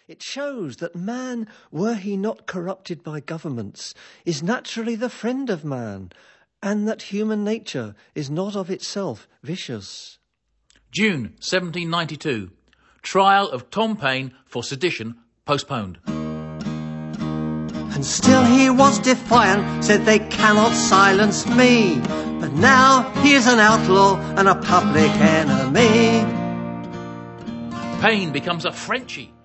It shows that man, were he not corrupted by governments, is naturally the friend of man, and that human nature is not of itself vicious. June 1792. Trial of Tom Paine for sedition postponed. And still he was defiant, said they cannot silence me. But now he is an outlaw and a public enemy. Paine becomes a Frenchie.